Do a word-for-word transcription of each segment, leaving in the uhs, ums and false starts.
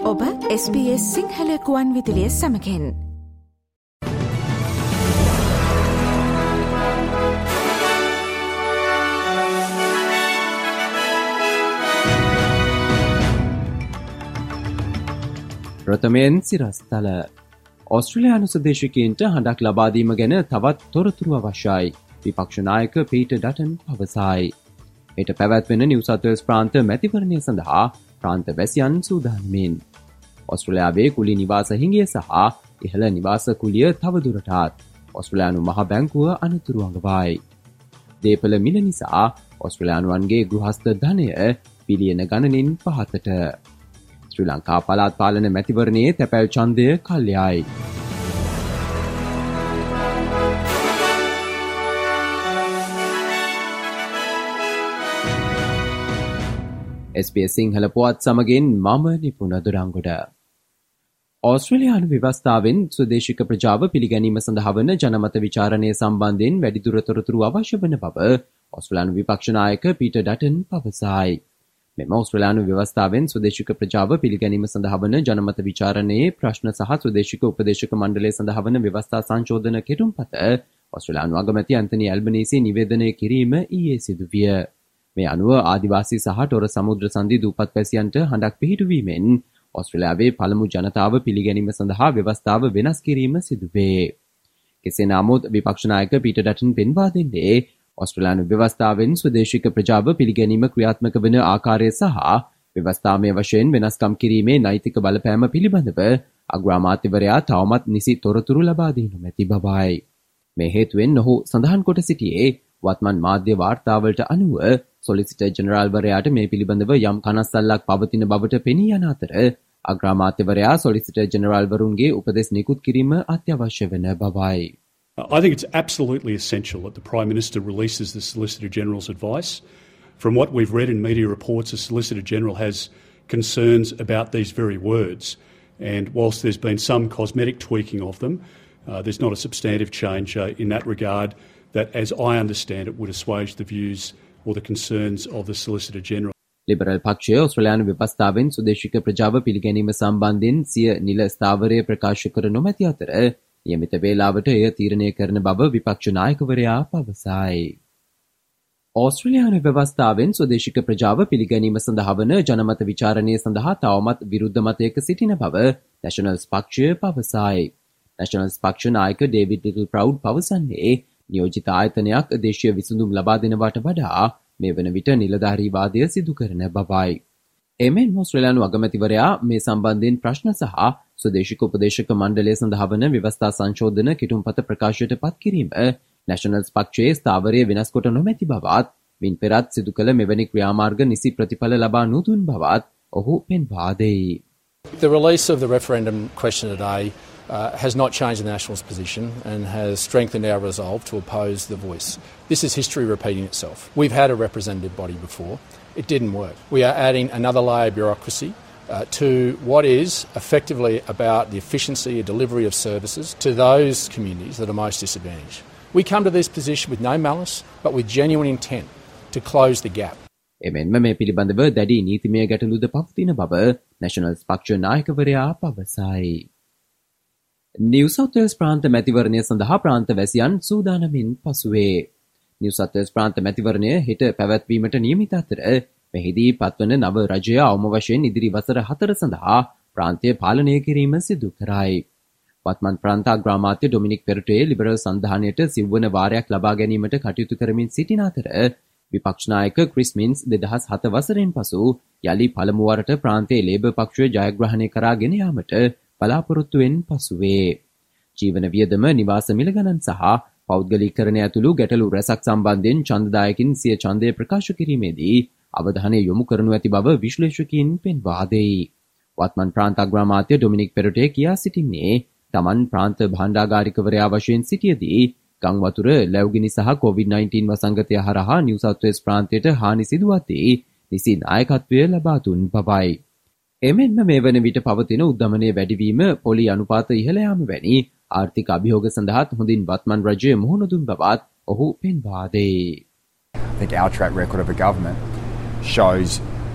ඔබ S B S Sinhala ගුවන් විදුලිය සමගින් ප්‍රථමයෙන් සිරස්තල ඕස්ට්‍රේලියානු සදේශිකයින්ට හඬක් ලබා දීම ගැන තවත් තොරතුරු අවශ්‍යයි. විපක්ෂ නායක පීටර් ඩටන් පවසයි. හෙට පැවැත්වෙන නිව් සවුත් වේල්ස් ප්‍රාන්ත මැතිවරණය සඳහා ප්‍රාන්ත වැසියන් සූදානමින්. ඕස්ට්‍රේලියාවේ කුලි නිවාස හිඟිය සහ ඉහළ නිවාස කුලිය තවදුරටත් ඕස්ට්‍රේලියානු මහ බැංකුව අනතුරු අඟවයි. දේපල මිල නිසා ඕස්ට්‍රේලියානුවන්ගේ ගෘහස්ත ධනය බිලියන ගණනින් පහතට. ශ්‍රී ලංකා පළාත් පාලන මැතිවරණයේ තැපැල් ඡන්දය කල්යයි. එස් බී එස් සිංහල පුවත් සමගින් මම නිපුණ දුරංගොඩ. ඕස්ට්‍රේලියානු ව්‍යවස්ථාවෙන් ස්වදේශික ප්‍රජාව පිළිගැනීම සඳහා වන ජනමත විචාරණය සම්බන්ධයෙන් වැඩිදුර තොරතුරු අවශ්‍ය වන බව ඕස්ට්‍රේලියානු විපක්ෂ නායක පීටර් ඩටන් පවසයි. මෙම ඕස්ට්‍රේලියානු ව්‍යවස්ථාවෙන් ස්වදේශික ප්‍රජාව පිළිගැනීම සඳහා වන ජනමත විචාරණයේ ප්‍රශ්න සහ ස්වදේශික උපදේශක මණ්ඩලය සඳහා වන ව්‍යවස්ථා සංශෝධන කෙටුම්පත ඕස්ට්‍රේලියානු අගමැති ඇන්තනි ඇල්බනීසි නිවේදනය කිරීම ඊයේ සිදු විය. මේ අනුව ආදිවාසී සහ ටොර සමුද්‍ර සංධි දූපත් වැසියන්ට හඬක් පිහිටුවීමෙන් ඕස්ට්‍රේලියාවේ පළමු ජනතාව පිළිගැනීම සඳහා ව්‍යවස්ථාව වෙනස් කිරීම සිදුවේ. කෙසේ නමුත් විපක්ෂ නායක පීටර් ඩටන් පෙන්වා දෙන්නේ ඕස්ට්‍රේලියානු ව්‍යවස්ථාවෙන් ස්වදේශික ප්‍රජාව පිළිගැනීම ක්‍රියාත්මක වන ආකාරය සහ ව්‍යවස්ථාමය වශයෙන් වෙනස්කම් කිරීමේ නෛතික බලපෑම පිළිබඳව අග්‍රාමාත්‍යවරයා තවමත් නිසි තොරතුරු ලබා දී නොමැති බවයි. මේ හේතුවෙන් ඔහු සඳහන් කොට සිටියේ වත්මන් මාධ්‍ය වාර්තාවලට අනුව සොලිසිටර් ජෙනරාල්වරයාට මේ පිළිබඳව යම් කනස්සල්ලක් පවතින බවට පෙනී යන අතර අග්‍රාමාත්‍යවරයා සොලිසිටර් ජෙනරාල්වරුන්ගේ උපදෙස් නිකුත් කිරීම අත්‍යවශ්‍ය වන බවයි. I think it's absolutely essential that the Prime Minister releases the Solicitor General's advice. From what we've read in media reports, the Solicitor General has concerns about these very words. And whilst there's been some cosmetic tweaking of them, uh, there's not a substantive change uh, in that regard that, as I understand it, would assuage the views or the concerns of the Solicitor General. Liberal පක්ෂය ඕස්ට්‍රේලියානු ව්‍යවස්ථාවෙන් ස්වදේශික ප්‍රජාව පිළිගැනීම සම්බන්ධයෙන් සිය නිල ස්ථාවරය ප්‍රකාශ කර නොමැති අතර නියමිත වේලාවට එය තීරණය කරන බව විපක්ෂ නායකවරයා පවසයි. ඕස්ට්‍රේලියානු ව්‍යවස්ථාවෙන් ස්වදේශික ප්‍රජාව පිළිගැනීම සඳහා වන ජනමත විචාරණය සඳහා තවමත් විරුද්ධ මතයක සිටින බව නැෂනල්ස් පක්ෂය පවසයි. නැෂනල්ස් පක්ෂ නායක ඩේවිඩ් ලිටල් ප්‍රවුඩ් පවසන්නේ නියෝජිත ආයතනයක් දේශීය විසඳුම් ලබා දෙනවට වඩා මේ වන විට නිලධාරීවාදය සිදු කරන බවයි. එමෙන් ඕස්ට්‍රේලියානු අගමැතිවරයා මේ සම්බන්ධයෙන් ප්‍රශ්න සහ ස්වදේශික උපදේශක මණ්ඩලය සඳහා වන ව්‍යවස්ථා සංශෝධන කෙටුම්පත ප්‍රකාශයට පත් කිරීම නැෂනල්ස් පක්ෂයේ ස්ථාවරය වෙනස් කොට නොමැති බවත් මින් පෙරත් සිදු කළ මෙවැනි ක්‍රියාමාර්ග නිසි ප්‍රතිඵල ලබා නොදුන් බවත් ඔහු පෙන්වා දෙයි. The release of the referendum question today uh, has not changed the Nationals' position and has strengthened our resolve to oppose the voice. This is history repeating itself. We've had a representative body before. It didn't work. We are adding another layer of bureaucracy uh, to what is effectively about the efficiency and delivery of services to those communities that are most disadvantaged. We come to this position with no malice, but with genuine intent to close the gap. එමෙන්ම මේ පිළිබඳව දැඩි නීතිමය ගැටලුද පවතින බව නැෂනල්ස් පක්ෂ නායකවරයා පවසයි. New South Wales ප්‍රාන්ත මැතිවරණය සඳහා ප්‍රාන්ත වැසියන් සූදානමින් පසුවේ. නිව් සවුත් වේල්ස් ප්‍රාන්ත මැතිවරණය හෙට පැවැත්වීමට නියමිත අතර මෙහිදී පත්වන නව රජය අවම වශයෙන් ඉදිරි වසර හතර සඳහා ප්‍රාන්තය පාලනය කිරීම සිදු කරයි. වත්මන් ප්‍රාන්ත අග්‍රාමාත්‍ය ඩොමිනික් පෙරටේ ලිබරල් සන්ධානයට සිව්වන වාරයක් ලබා ගැනීමට කටයුතු කරමින් සිටින අතර විපක්ෂ නායක ක්‍රිස් මින්ස් දෙදහස් හත වසරෙන් පසු යලි පළමු වරට ප්‍රාන්තයේ ලේබර් පක්ෂය ජයග්‍රහණය කරාගෙන යාමට බලාපොරොත්තුවෙන් පසුවේ. ජීවන වියදම නිවාස මිල ගණන් සහ පෞද්ගලීකරණය ඇතුළු ගැටලු රැසක් සම්බන්ධයෙන් ඡන්දදායකින් සිය ඡන්දය ප්‍රකාශ කිරීමේදී අවධානය යොමු කරනු ඇති බව විශ්ලේෂකයින් පෙන්වා දෙයි. වත්මන් ප්‍රාන්ත අග්‍රාමාත්‍ය ඩොමිනික් පෙරටේ කියා සිටින්නේ තමන් ප්‍රාන්ත භාණ්ඩාගාරිකවරයා වශයෙන් සිටියදී ගං වතුර ලැබුගිනි සහ කොවිඩ් නයින්ටීන් වසංගතය හරහා නිව් සවුත් වේල්ස් ප්‍රාන්තයට හානි සිදුවද්දී නිසි නායකත්වය ලබා දුන් බවයි. එමෙන්ම මේ වන විට පවතින උද්දමනය වැඩිවීම, පොලි අනුපාත ඉහළ යාම වැනි ආර්ථික අභියෝග සඳහාත් හොඳින් වත්මන් රජය මුහුණ දුන් බවත් ඔහු පෙන්වා දෙයි. I think our track record of a government shows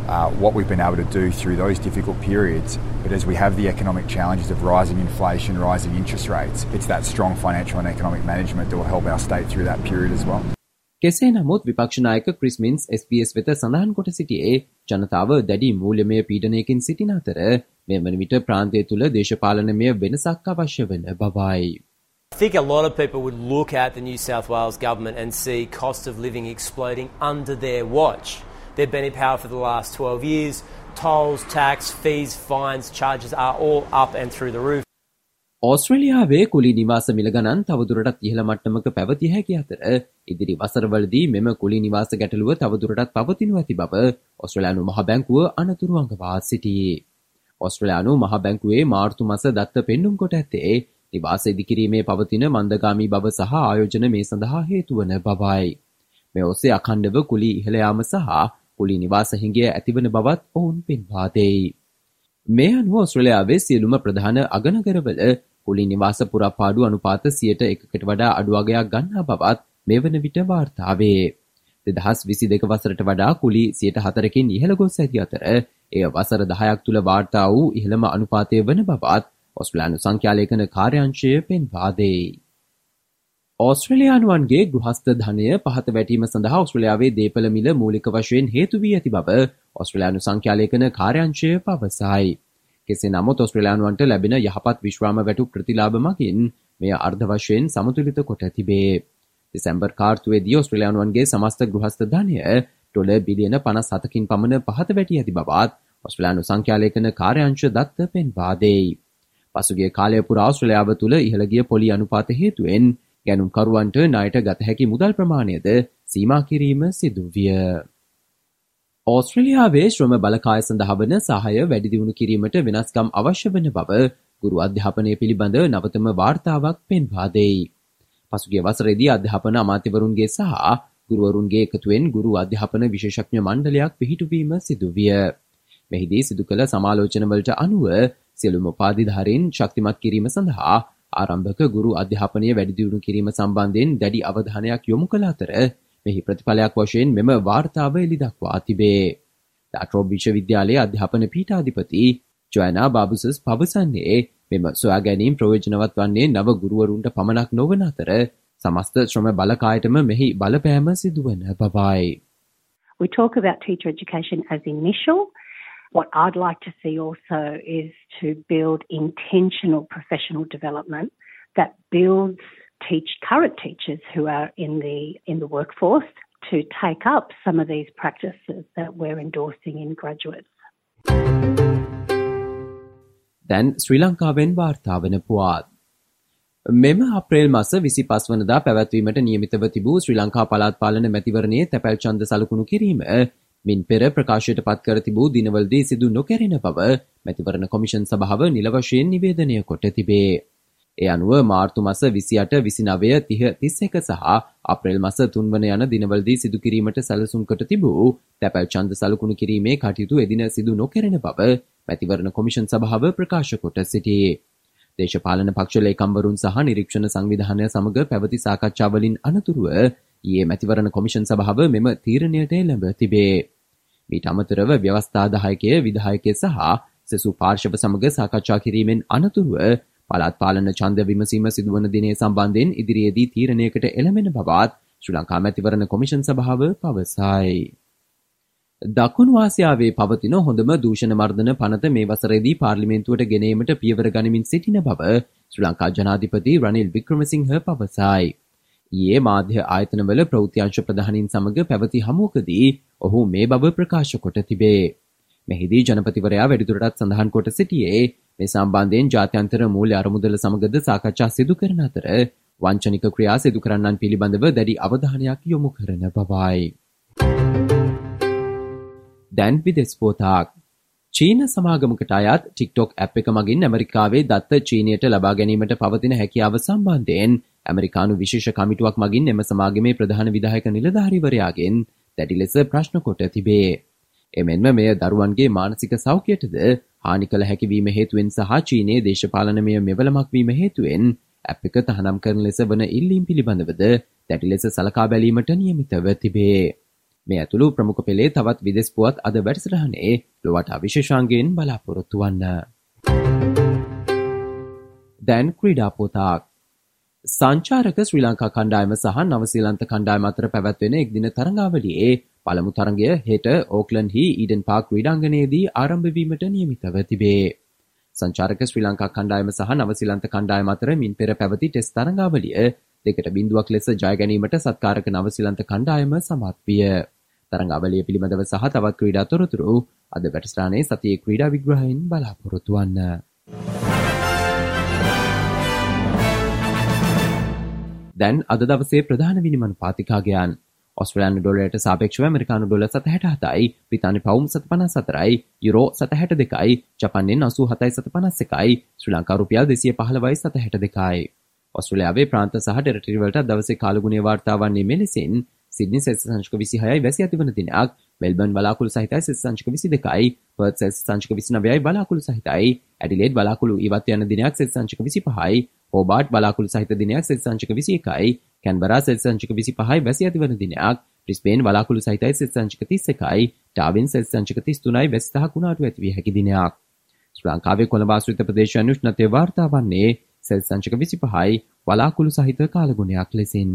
uh, what we've been able to do through those difficult periods. But as we have the economic challenges of rising inflation, rising interest rates, it's that strong financial and economic management that will help our state through that period as well. කෙසේ නමුත් විපක්ෂ නායක Chris Minns S B S වෙත සඳහන් කොට සිටියේ ජනතාව දැඩි මූල්‍යමය පීඩනයකින් සිටින අතර මේ වන විට ප්‍රාන්තය තුළ දේශපාලනමය වෙනසක් අවශ්‍ය වන බවයි. I think a lot of people would look at the New South Wales government and see cost of living exploding under their watch. They've been in power for the last twelve years. Tolls, tax, fees, fines, charges are all up and through the roof. ඕස්ට්‍රේලියාවේ කුලී නිවාස මිල ගණන් තවදුරටත් ඉහළ මට්ටමක පැවතිය හැකි අතර ඉදිරි වසරවලදී මෙම කුලී නිවාස ගැටලුව තවදුරටත් පවතිනු ඇති බව ඕස්ට්‍රේලියානු මහ බැංකුව අනතුරු අඟවා සිටියේ. ඕස්ට්‍රේලියානු මහ බැංකුවේ මාර්තු මාස දත්ත පෙන්නුම් කොට ඇත්තේ නිවාස ඉදිකිරීමේ පවතින මන්දගාමී බව සහ ආයෝජන මේ සඳහා හේතු වන බවයි. මේ ඔස්සේ අඛණ්ඩව කුලී ඉහළ යාම සහ කුලී නිවාස හිඟය ඇතිවන බවත් ඔවුන් පෙන්වා දෙයි. මේ අනුව ඕස්ට්‍රේලියාවේ සියලුම ප්‍රධාන අගනගරවල කුලී නිවාස පුරාපාඩු අනුපාත සියයට එකකට වඩා අඩු අගයක් ගන්නා බවත් මේ වන විට වාර්තා වේ. දෙදහස් විසි දෙක වසරට වඩා කුලී සියයට හතරකින් ඉහළ ගොස් ඇති අතර එය වසර දහයක් තුළ වාර්තා වූ ඉහළම අනුපාතය වන බවත් ඕස්ට්‍රේලියානු සංඛ්‍යාලේඛන කාර්යාංශය පෙන්වා දෙයි. ඕස්ට්‍රේලියානුවන්ගේ ගෘහස්ත ධනය පහත වැටීම සඳහා ඕස්ට්‍රේලියාවේ දේපළ මිල මූලික වශයෙන් හේතු වී ඇති බව ඕස්ට්‍රේලියානු සංඛ්‍යාලේඛන කාර්යාංශය පවසයි. කෙසේ නමුත් ඕස්ට්‍රේලියානුවන්ට ලැබෙන යහපත් විශ්‍රාම වැටුප් ප්‍රතිලාභ මගින් මෙය අර්ධ වශයෙන් සමතුලිත කොට තිබේ. දෙසැම්බර් කාර්තුවේදී ඕස්ට්‍රේලියානුවන්ගේ සමස්ත ගෘහස්ත ධනය ඩොලර් බිලියන පනස් හතකින් පමණ පහත වැටී ඇති බවත් ඕස්ට්‍රේලියානු සංඛ්‍යාලේඛන කාර්යාංශ දත්ත පෙන්වා දෙයි. පසුගිය කාලය පුරා ඕස්ට්‍රේලියාව තුළ ඉහළ ගිය පොලි අනුපාත හේතුවෙන් ගැනුම්කරුවන්ට ණයට ගත හැකි මුදල් ප්‍රමාණයද සීමා කිරීම සිදු විය. ඕස්ට්‍රේලියාවේ ශ්‍රම බලකාය සඳහා වන සහාය වැඩි දියුණු කිරීමට වෙනස්කම් අවශ්‍ය වන බව ගුරු අධ්‍යාපනය පිළිබඳ නවතම වාර්තාවක් පෙන්වා දෙයි. පසුගිය වසරේදී අධ්‍යාපන අමාත්‍යවරුන්ගේ සහ ගුරුවරුන්ගේ එකතුවෙන් ගුරු අධ්‍යාපන විශේෂඥ මණ්ඩලයක් පිහිටුවීම සිදු විය. මෙහිදී සිදු කළ සමාලෝචනවලට අනුව සියලුම උපාධිධාරීන් ශක්තිමත් කිරීම සඳහා ආරම්භක ගුරු අධ්‍යාපනය වැඩි දියුණු කිරීම සම්බන්ධයෙන් දැඩි අවධානයක් යොමු කළ අතර මෙහි ප්‍රතිඵලයක් වශයෙන් මෙම වාර්තාව එළිදක්වා තිබේ. ලාට්‍රෝබ් විශ්වවිද්‍යාලයේ අධ්‍යාපන පීඨාධිපති ජොයනා බාබුසස් පවසන්නේ මෙම සොයා ගැනීම ප්‍රයෝජනවත් වන්නේ නව ගුරුවරුන්ට පමණක් නොවන අතර සමස්ත ශ්‍රම බලකායටම මෙහි බලපෑම සිදුවන බවයි. We talk about teacher education as initial. What I'd like to see also is to build intentional professional development that builds teach current teachers who are in the in the workforce to take up some of these practices that we're endorsing in graduates. දැන් ශ්‍රී ලංකාවෙන් වාර්තා වන පුවත්. මෙම අප්‍රේල් මාස විසිපස් වනදා පැවැත්වීමට නියමිතව තිබූ ශ්‍රී ලංකා පළාත් පාලන මැතිවරණයේ තැපැල් ඡන්ද සලකුණු කිරීම මින් පෙර ප්‍රකාශයට පත් කර තිබූ දිනවලදී සිදු නොකැරෙන බව මැතිවරණ කොමිෂන් සභාව නිල වශයෙන් නිවේදනය කොට තිබේ. ඒ අනුව මාර්තු මාස විසිඅට විසිනවය තිහ තිස්එක සහ අප්‍රේල් මාස තුන් වන යන දිනවලදී සිදු කිරීමට සැලසුම් කොට තිබූ තැපැල් ඡන්ද සලකුණු කිරීමේ කටයුතු එදින සිදු නොකැරෙන බව මැතිවරණ කොමිෂන් සභාව ප්‍රකාශ කොට සිටියේ. දේශපාලන පක්ෂ ලේකම්වරුන් සහ නිරීක්ෂණ සංවිධානය සමග පැවති සාකච්ඡාවලින් අනතුරුව ඊයේ මැතිවරණ කොමිෂන් සභාව මෙම තීරණයට එළඹ තිබේ. මීට අමතරව ව්‍යවස්ථාදායකය විධායකය සහ සෙසු පාර්ශව සමග සාකච්ඡා කිරීමෙන් අනතුරුව පළාත් පාලන ඡන්ද විමසීම සිදුවන දිනේ සම්බන්ධයෙන් ඉදිරියේදී තීරණයකට එළඹෙන බවත් ශ්‍රී ලංකා මැතිවරණ කොමිෂන් සභාව පවසයි. දකුණු ආසියාවේ පවතින හොඳම දූෂණ මර්දන පනත මේ වසරේදී පාර්ලිමේන්තුවට ගෙනීමට පියවර ගනිමින් සිටින බව ශ්‍රී ලංකා ජනාධිපති රනිල් වික්‍රමසිංහ පවසයි. ඊයේ මාධ්‍ය ආයතනවල ප්‍රවෘත්ති අංශ ප්‍රධානීන් සමග පැවති හමුවකදී ඔහු මේ බව ප්‍රකාශ කොට තිබේ. මෙහිදී ජනපතිවරයා වැඩිදුරටත් සඳහන් කොට සිටියේ මේ සම්බන්ධයෙන් ජාත්‍යන්තර මූල්‍ය අරමුදල සමගද සාකච්ඡා සිදු කරන අතර වංචනික ක්‍රියා සිදු කරන්නන් පිළිබඳව දැඩි අවධානයක් යොමු කරන බවයි. දැන් විදෙස් පුවතක්. චීන සමාගමකට අයත් TikTok ඇප් එක මගින් ඇමරිකාවේ දත්ත චීනයට ලබා ගැනීමට පවතින හැකියාව සම්බන්ධයෙන් ඇමරිකානු විශේෂ කමිටුවක් මගින් එම සමාගමේ ප්‍රධාන විධායක නිලධාරීවරයාගෙන් දැඩි ලෙස ප්‍රශ්න කොට තිබේ. එමෙන්ම මෙය දරුවන්ගේ මානසික සෞඛ්‍යයටද හානි කළ හැකි වීම හේතුවෙන් සහ චීනයේ දේශපාලනමය මෙවලමක් වීම හේතුවෙන් ඇප් එක තහනම් කරන ලෙස වන ඉල්ලීම් පිළිබඳවද දැඩි ලෙස සලකා බැලීමට නියමිතව තිබේ. මේ ඇතුළු ප්‍රමුඛ පෙළේ තවත් විදෙස් පුවත් අද වැඩසටහනේ ලොවට විශේෂාංගයෙන් බලාපොරොත්තු වන්න. දැන් ක්‍රීඩා පොතක්. සංචාරක ශ්‍රී ලංකා කණ්ඩායම සහ නවසීලන්ත කණ්ඩායම අතර පැවැත්වෙන එක්දින තරඟාවලියේ පළමු තරඟය හෙට ඕක්ලන්ඩ්හි ඊඩන් පාර්ක් ක්‍රීඩාංගණයේදී ආරම්භ වීමට නියමිතව තිබේ. සංචාරක ශ්‍රී ලංකා කණ්ඩායම සහ නවසීලන්ත කණ්ඩායම අතර මින් පෙර පැවති ටෙස්ට් තරඟාවලිය දෙකට බිංදුවක් ලෙස ජය ගැනීමට සත්කාරක නවසීලන්ත කණ්ඩායම සමත් විය. තරඟාවලිය පිළිබඳව සහ තවත් ක්‍රීඩා තොරතුරු අද වැඩසටහනේ සතියේ ක්‍රීඩා විග්‍රහයෙන් බලාපොරොත්තු වන්න. දැන් අද දවසේ ප්‍රධාන විනිමය පාතිකාගයන් ඔස්ට්‍රේලියානු ඩොලරයට සාපේක්ෂව ඇමරිකානු ඩොලර් සත හැට හතයි, බ්‍රිතාන්‍ය පවුම් සත පනස් හතරයි, යුරෝ සත හැට දෙකයි, ජපාන් යෙන් අසූ හතයි සත පනස් එකයි, ශ්‍රී ලංකා රුපියල් දෙසිය පහළොවයි සත හැට දෙකයි. ඔස්ට්‍රේලියාවේ ප්‍රාන්ත සහ ටෙරිටරි වලට දවසේ කාලගුණය වාර්තා වන්නේ මෙලෙසින්: සිඩ්නි සෙල්සියස් අංශක විසිහයයි වැසි ඇතිවන දිනක්, මෙල්බර්න් බලාකුළු සහිතයි සෙල්සියස් අංශක විසි දෙකයි, පර්ත් සෙල්සියස් අංශක විසිනවයයි බලාකුළු සහිතයි, ඇඩිලේඩ් බලාකුළු ඉවත් යන දිනයක් සෙල්සියස් අංශක විසිපහයි, හෝබාර්ට් බලාකුළු සහිත දිනයක් සෙල්සියස් අංශක විසි එකයි, කැන්බරා සෙල්සියස් අංශක විසිපහයි වැසි ඇතිවන දිනයක්, බ්‍රිස්බේන් බලාකුළු සහිතයි සෙල්සියස් අංශක තිස් එකයි, ඩාවින් සෙල්සියස් අංශක තිස් තුනයි වැසි දහයක් උණාටු ඇති විය හැකි දිනයක්. ශ්‍රී ලංකාවේ කොළඹ ආශ්‍රිත ප්‍රදේශයන් උෂ්ණත්වය වාර්තා වන්නේ සෙල්සියස් අංශක විසිපහයි බලාකුළු සහිත කාලගුණයක් ලෙසින්.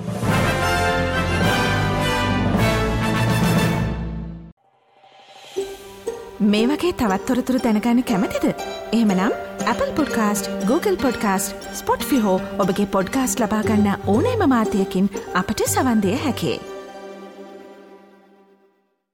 මේ වගේ තවත් තොරතුරු දැනගන්න කැමතිද? එහෙමනම් Apple Podcast, Google Podcast, Spotify හෝ ඔබගේ පොඩ්කාස්ට් ලබා ගන්න ඕනෑම මාධ්‍යයකින් අපට සවන් දෙන්න හැකියි.